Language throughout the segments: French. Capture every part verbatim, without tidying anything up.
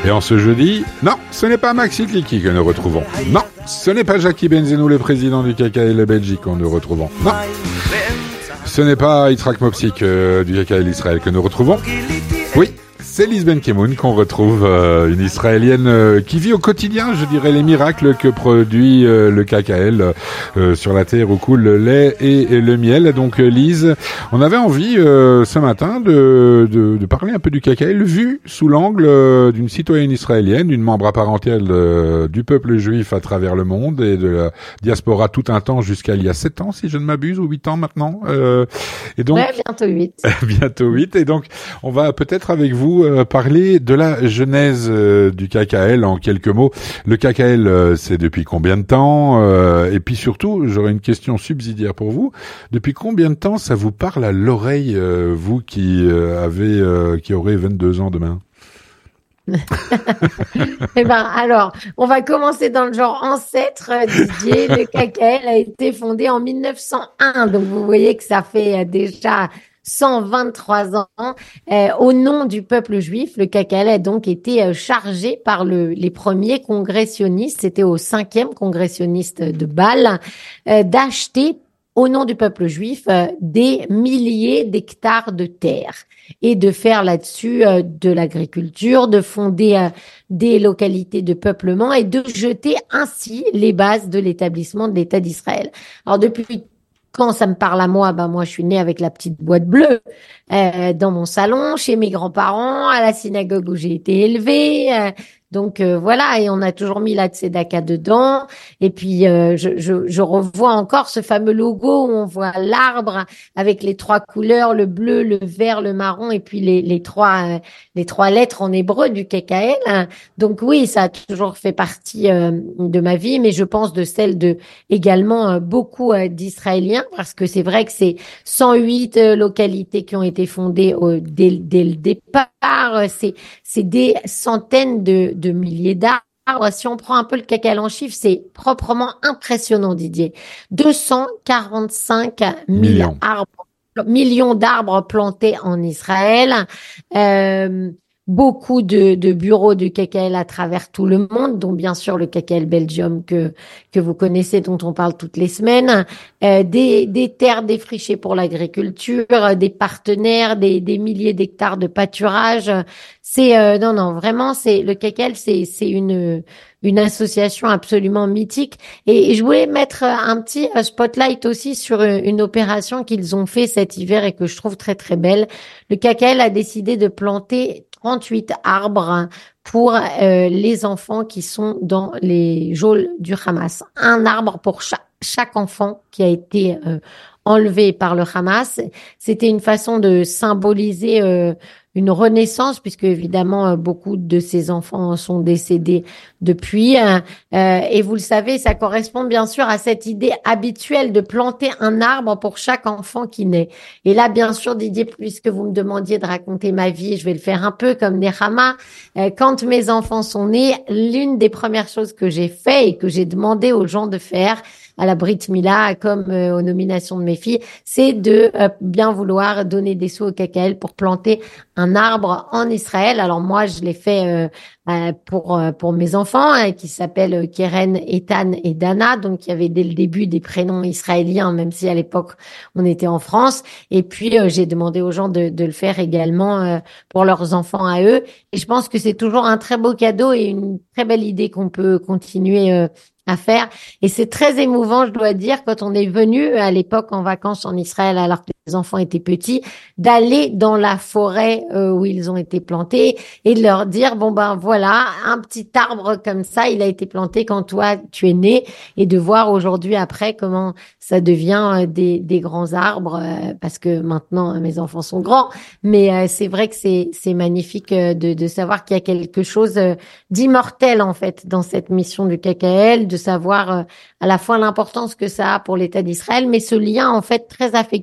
Et en ce jeudi, non, ce n'est pas Maxi Kiki que nous retrouvons. Non, ce n'est pas Jackie Benzenou, le président du K K L Belgique, que nous retrouvons. Non, ce n'est pas Yitzhak Mopsik euh, du K K L Israël que nous retrouvons. Oui, c'est Lise Benkemoun qu'on retrouve, euh, une Israélienne euh, qui vit au quotidien, je dirais, les miracles que produit euh, le K K L euh, sur la terre où coule le lait et, et le miel. Donc euh, Lise, on avait envie euh, ce matin de, de, de parler un peu du K K L vu sous l'angle euh, d'une citoyenne israélienne, d'une membre à part entière de, du peuple juif à travers le monde et de la diaspora tout un temps jusqu'à il y a sept ans, si je ne m'abuse, ou huit ans maintenant. Euh, et donc, ouais, bientôt huit. bientôt huit. Et donc, on va peut-être avec vous Euh, parler de la genèse euh, du K K L en quelques mots. Le K K L, euh, c'est depuis combien de temps euh, Et puis surtout, j'aurais une question subsidiaire pour vous. Depuis combien de temps ça vous parle à l'oreille, euh, vous qui euh, avez, euh, qui aurez vingt-deux ans demain? Eh ben, alors, on va commencer dans le genre ancêtre, Didier. Le K K L a été fondé en mille neuf cent un, donc vous voyez que ça fait déjà cent vingt-trois ans, euh, au nom du peuple juif. Le K K L a donc été euh, chargé par le, les premiers congressionnistes, c'était au cinquième congressionniste de Bâle, euh, d'acheter au nom du peuple juif euh, des milliers d'hectares de terre et de faire là-dessus euh, de l'agriculture, de fonder euh, des localités de peuplement et de jeter ainsi les bases de l'établissement de l'État d'Israël. Alors depuis quand ça me parle à moi, ben moi je suis née avec la petite boîte bleue euh, dans mon salon, chez mes grands-parents, à la synagogue où j'ai été élevée. Euh, donc euh, voilà, et on a toujours mis la tzedaka dedans. Et puis euh, je, je, je revois encore ce fameux logo où on voit l'arbre avec les trois couleurs, le bleu, le vert, le marron, et puis les, les trois euh, les trois lettres en hébreu du K K L. Donc oui, ça a toujours fait partie euh, de ma vie, mais je pense de celle de également euh, beaucoup euh, d'Israéliens, parce que c'est vrai que c'est cent huit euh, localités qui ont été fondées euh, dès, dès le départ. C'est c'est des centaines de de milliers d'arbres. Si on prend un peu le K K L en chiffres, c'est proprement impressionnant, Didier. deux cent quarante-cinq mille Millions. arbres, millions d'arbres plantés en Israël. Euh, beaucoup de, de bureaux du K K L à travers tout le monde, dont bien sûr le K K L Belgium que que vous connaissez, dont on parle toutes les semaines. Euh, des des terres défrichées pour l'agriculture, des partenaires, des des milliers d'hectares de pâturage. C'est euh, non non vraiment c'est le K K L c'est c'est une une association absolument mythique. Et, et je voulais mettre un petit spotlight aussi sur une, une opération qu'ils ont fait cet hiver et que je trouve très très belle. Le K K L a décidé de planter trente-huit arbres pour euh, les enfants qui sont dans les geôles du Hamas. Un arbre pour chaque, chaque enfant qui a été euh, enlevé par le Hamas. C'était une façon de symboliser euh, une renaissance, puisque évidemment beaucoup de ces enfants sont décédés depuis. Euh, et vous le savez, ça correspond bien sûr à cette idée habituelle de planter un arbre pour chaque enfant qui naît. Et là, bien sûr, Didier, puisque vous me demandiez de raconter ma vie, je vais le faire un peu comme Nehama. Euh, quand mes enfants sont nés, l'une des premières choses que j'ai fait et que j'ai demandé aux gens de faire à la Brit Mila, comme euh, aux nominations de mes filles, c'est de euh, bien vouloir donner des sous au K K L pour planter un arbre en Israël. Alors moi, je l'ai fait euh, euh, pour euh, pour mes enfants hein, qui s'appellent Keren, Ethan et Dana. Donc il y avait dès le début des prénoms israéliens, même si à l'époque on était en France. Et puis euh, j'ai demandé aux gens de, de le faire également euh, pour leurs enfants à eux. Et je pense que c'est toujours un très beau cadeau et une très belle idée qu'on peut continuer euh, à faire. Et c'est très émouvant, je dois dire, quand on est venu à l'époque en vacances en Israël alors que les enfants étaient petits, d'aller dans la forêt euh, où ils ont été plantés et de leur dire, bon ben voilà, un petit arbre comme ça, il a été planté quand toi tu es né, et de voir aujourd'hui après comment ça devient euh, des, des grands arbres, euh, parce que maintenant mes enfants sont grands, mais euh, c'est vrai que c'est, c'est magnifique euh, de, de savoir qu'il y a quelque chose euh, d'immortel en fait dans cette mission du K K L, de savoir euh, à la fois l'importance que ça a pour l'État d'Israël, mais ce lien en fait très affectif aussi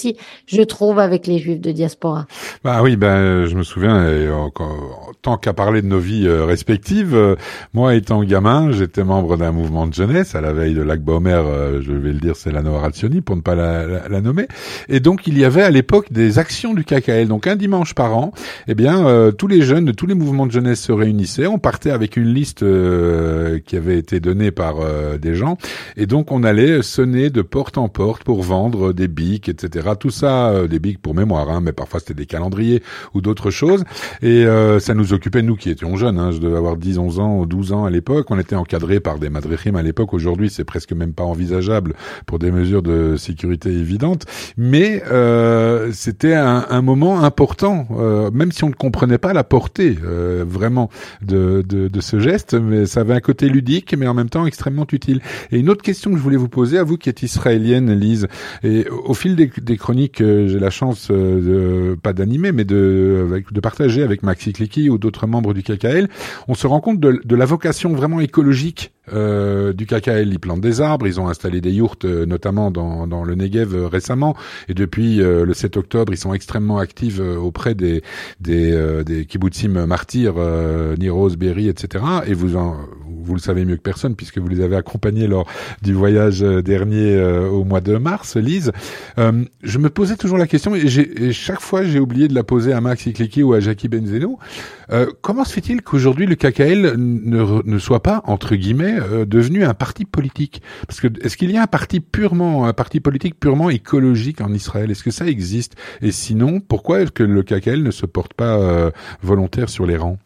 aussi, je trouve, avec les Juifs de diaspora. Bah oui, ben je me souviens, et encore, tant qu'à parler de nos vies euh, respectives, euh, moi étant gamin, j'étais membre d'un mouvement de jeunesse à la veille de l'Ag BaOmer, euh, je vais le dire, c'est la Noa Ratzioni pour ne pas la, la, la nommer. Et donc il y avait à l'époque des actions du K K L. Donc un dimanche par an, eh bien euh, tous les jeunes de tous les mouvements de jeunesse se réunissaient. On partait avec une liste euh, qui avait été donnée par euh, des gens, et donc on allait sonner de porte en porte pour vendre des bics, et cetera. Tout ça, euh, des bics pour mémoire, hein, mais parfois c'était des calendriers ou d'autres choses. Et euh, ça nous occupait, nous qui étions jeunes. Hein, je devais avoir dix, onze ans ou douze ans à l'époque. On était encadrés par des madrichim à l'époque. Aujourd'hui, c'est presque même pas envisageable pour des mesures de sécurité évidentes. Mais euh, c'était un, un moment important, euh, même si on ne comprenait pas la portée euh, vraiment de, de, de ce geste. Mais ça avait un côté ludique, mais en même temps extrêmement utile. Et une autre question que je voulais vous poser, à vous qui êtes israélienne, Lise, et au fil des, des chroniques, euh, j'ai la chance euh, de, pas d'animer, mais de, avec, de partager avec Maxi Clicky ou d'autres membres du K K L, on se rend compte de, de la vocation vraiment écologique euh, du K K L. Ils plantent des arbres, ils ont installé des yourtes, euh, notamment dans, dans le Negev euh, récemment, et depuis euh, le sept octobre, ils sont extrêmement actifs euh, auprès des des, euh, des kibbutzim martyrs, euh, Niroz, Be'eri, et cetera. Et vous en, vous le savez mieux que personne puisque vous les avez accompagnés lors du voyage dernier euh, au mois de mars, Lise. Euh, je me posais toujours la question, et, j'ai, et chaque fois j'ai oublié de la poser à Maxi Clicky ou à Jackie Benzenou. Euh, comment se fait-il qu'aujourd'hui le K K L ne, ne soit pas, entre guillemets, euh, devenu un parti politique? Parce que est-ce qu'il y a un parti purement, un parti politique purement écologique en Israël? Est-ce que ça existe? Et sinon, pourquoi est-ce que le K K L ne se porte pas euh, volontaire sur les rangs?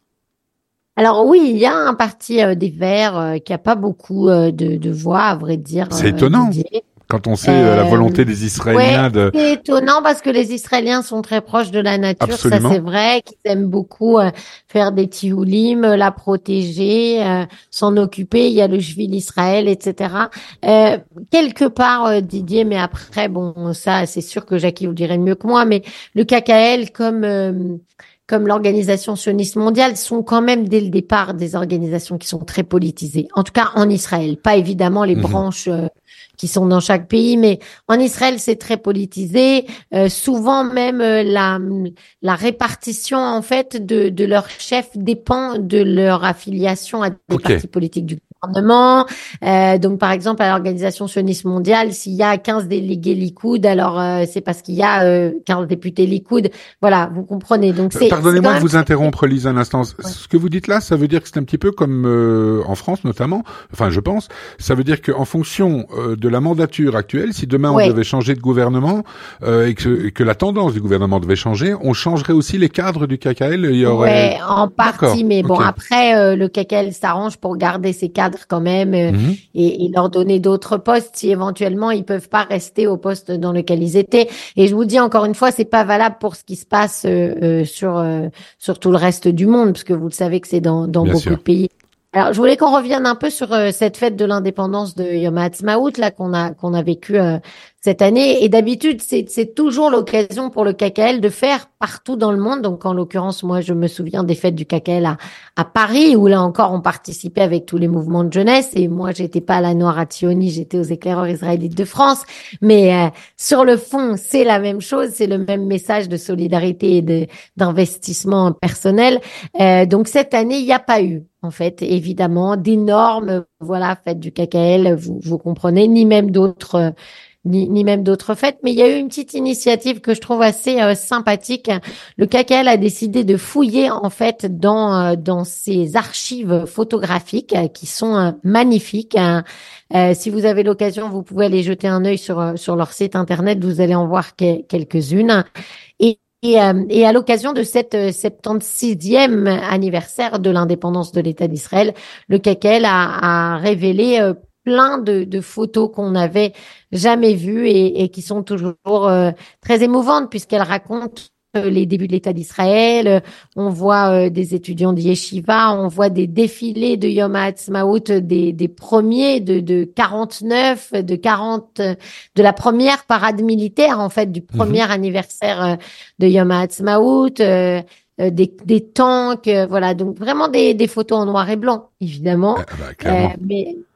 Alors oui, il y a un parti euh, des Verts euh, qui a pas beaucoup euh, de, de voix, à vrai dire. C'est euh, étonnant. dédiées. Quand on sait Euh, la volonté des Israéliens ouais, de... c'est étonnant parce que les Israéliens sont très proches de la nature, Absolument. ça c'est vrai, qu'ils aiment beaucoup euh, faire des tioulim, euh, la protéger, euh, s'en occuper. Il y a le Jvil Israël, et cetera. Euh, quelque part, euh, Didier, mais après, bon, ça c'est sûr que Jackie vous le dirait mieux que moi, mais le K K L comme euh, comme l'organisation sioniste mondiale sont quand même dès le départ des organisations qui sont très politisées. En tout cas en Israël, pas évidemment les Mhm. branches euh, qui sont dans chaque pays, mais en Israël, c'est très politisé. Euh, souvent même euh, la la répartition en fait de de leur chef dépend de leur affiliation à des Ok. partis politiques du gouvernement. Euh, donc par exemple à l'organisation sioniste mondiale, s'il y a quinze délégués Likoud, alors euh, c'est parce qu'il y a euh, quinze députés Likoud. Voilà, vous comprenez. Donc c'est Pardonnez-moi de c'est vous très... interrompre, Lise, un instant. Ouais. Ce que vous dites là, ça veut dire que c'est un petit peu comme euh, en France notamment, enfin je pense, ça veut dire qu'en fonction euh, de la mandature actuelle, si demain on Ouais. devait changer de gouvernement euh, et, que, et que la tendance du gouvernement devait changer, on changerait aussi les cadres du K K L. Il y aurait... Ouais, en D'accord, partie, mais bon, ok. après, euh, le K K L s'arrange pour garder ses cadres quand même euh, Mhm. et, et leur donner d'autres postes si éventuellement ils peuvent pas rester au poste dans lequel ils étaient. Et je vous dis encore une fois, c'est pas valable pour ce qui se passe euh, euh, sur euh, sur tout le reste du monde, parce que vous le savez que c'est dans dans Bien beaucoup sûr. de pays. Alors, je voulais qu'on revienne un peu sur euh, cette fête de l'indépendance de Yom HaAtzmaut là qu'on a qu'on a vécu euh, cette année. Et d'habitude, c'est c'est toujours l'occasion pour le K K L de faire partout dans le monde. Donc, en l'occurrence, moi, je me souviens des fêtes du K K L à à Paris, où là encore, on participait avec tous les mouvements de jeunesse. Et moi, j'étais pas à la Noa Ratzioni, j'étais aux Éclaireurs israélites de France. Mais euh, sur le fond, c'est la même chose, c'est le même message de solidarité et de d'investissement personnel. Euh, donc cette année, il n'y a pas eu, en fait, évidemment, d'énormes, voilà, fêtes du K K L, vous, vous comprenez, ni même d'autres, euh, ni, ni même d'autres fêtes. Mais il y a eu une petite initiative que je trouve assez euh, sympathique. Le K K L a décidé de fouiller, en fait, dans euh, dans ses archives photographiques euh, qui sont euh, magnifiques. Hein. Euh, si vous avez l'occasion, vous pouvez aller jeter un œil sur euh, sur leur site internet. Vous allez en voir que- quelques-unes. Et Et, euh, et à l'occasion de cette euh, septante-sixième anniversaire de l'indépendance de l'État d'Israël, le K K L a, a révélé euh, plein de, de photos qu'on n'avait jamais vues et, et qui sont toujours euh, très émouvantes puisqu'elles racontent euh, les débuts de l'État d'Israël. Euh, On voit euh, des étudiants de Yeshiva, on voit des défilés de Yom HaAtzmaut, des, des premiers de, de quarante-neuf, de quarante, euh, de la première parade militaire en fait, du premier Mhm. anniversaire euh, de Yom HaAtzmaut, euh, euh, des, des tanks, euh, voilà, donc vraiment des, des photos en noir et blanc, évidemment, Ah, bah, euh, clairement. mais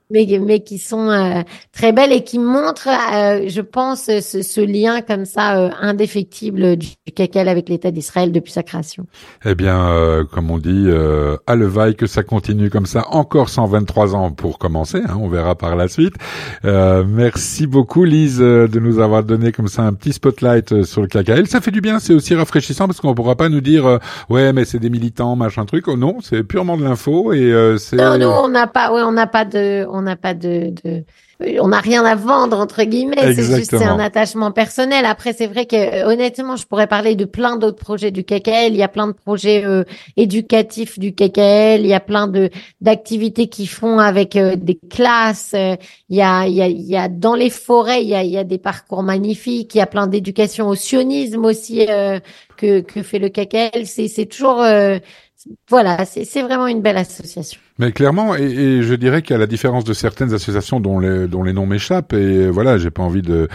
mais, mais qui sont euh, très belles et qui montrent, euh, je pense, ce, ce lien comme ça euh, indéfectible du, du cacao avec l'État d'Israël depuis sa création. Eh bien, euh, comme on dit, euh, à levaille que ça continue comme ça, encore cent vingt-trois ans pour commencer, hein, on verra par la suite. Euh, merci beaucoup Lise euh, de nous avoir donné comme ça un petit spotlight euh, sur le K K L. Ça fait du bien, c'est aussi rafraîchissant parce qu'on pourra pas nous dire euh, ouais mais c'est des militants, machin truc. Oh non, c'est purement de l'info et euh, c'est... Non, nous, on n'a pas, ouais, on n'a pas de, on n'a pas de, de, on n'a rien à vendre entre guillemets. C'est juste, c'est un attachement personnel. Après, c'est vrai que euh, honnêtement, je pourrais parler de plein d'autres projets du K K L. Il y a plein de projets euh, éducatifs du K K L. Il y a plein de d'activités qu'ils font avec euh, des classes. Euh, il y a, il y a, il y a dans les forêts, il y a, il y a des parcours magnifiques. Il y a plein d'éducation au sionisme aussi euh, que que fait le K K L. C'est c'est toujours euh, voilà, c'est c'est vraiment une belle association. Mais clairement, et, et je dirais qu'à la différence de certaines associations dont les dont les noms m'échappent, et voilà, j'ai pas envie de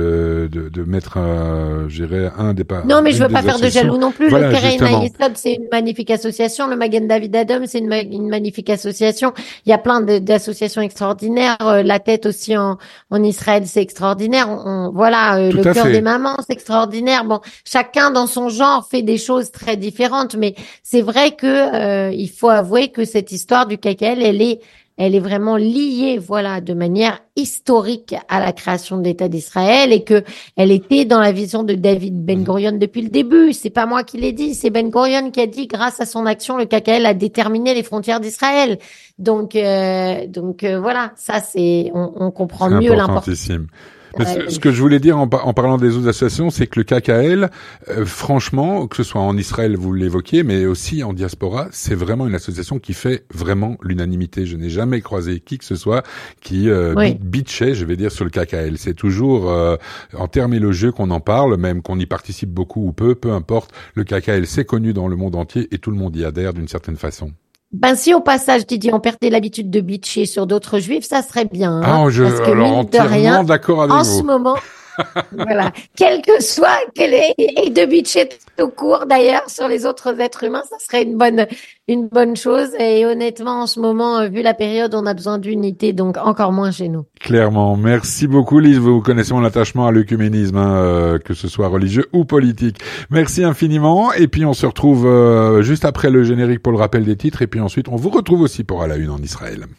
de de, de mettre, euh, je dirais, un des pas. Non, mais je veux pas faire de jaloux non plus. Voilà, le Kereina Yesod, c'est une magnifique association. Le Magen David Adom, c'est une, ma- une magnifique association. Il y a plein de, d'associations extraordinaires. Euh, la tête aussi en en Israël, c'est extraordinaire. On, on- voilà, euh, le cœur des mamans, c'est extraordinaire. Bon, chacun dans son genre fait des choses très différentes, mais c'est vrai que euh, il faut avouer que cette histoire du K K L, elle est, elle est vraiment liée, voilà, de manière historique à la création de l'État d'Israël et que elle était dans la vision de David Ben Gurion depuis le début. C'est pas moi qui l'ai dit, c'est Ben Gurion qui a dit, grâce à son action, le K K L a déterminé les frontières d'Israël. Donc, euh, donc euh, voilà, ça c'est, on, on comprend mieux l'importance. Mais ce, ce que je voulais dire en, en parlant des autres associations, c'est que le K K L, euh, franchement, que ce soit en Israël, vous l'évoquiez, mais aussi en diaspora, c'est vraiment une association qui fait vraiment l'unanimité. Je n'ai jamais croisé qui que ce soit qui euh, oui. bitchait, je vais dire, sur le K K L. C'est toujours euh, en termes élogieux qu'on en parle, même qu'on y participe beaucoup ou peu, peu importe. Le K K L, c'est connu dans le monde entier et tout le monde y adhère d'une certaine façon. Ben si au passage, Didier, on perdait l'habitude de bitcher sur d'autres juifs, ça serait bien. Hein, ah, je, parce que alors, mine de rien, d'accord avec en vous. ce moment, voilà, quel que soit, quel est, et de bitcher tout court d'ailleurs sur les autres êtres humains, ça serait une bonne, une bonne chose. Et honnêtement, en ce moment, vu la période, on a besoin d'unité, donc encore moins chez nous. Clairement. Merci beaucoup, Lise. Vous connaissez mon attachement à l'œcuménisme, hein, euh, que ce soit religieux ou politique. Merci infiniment. Et puis, on se retrouve euh, juste après le générique pour le rappel des titres. Et puis ensuite, on vous retrouve aussi pour À la Une en Israël.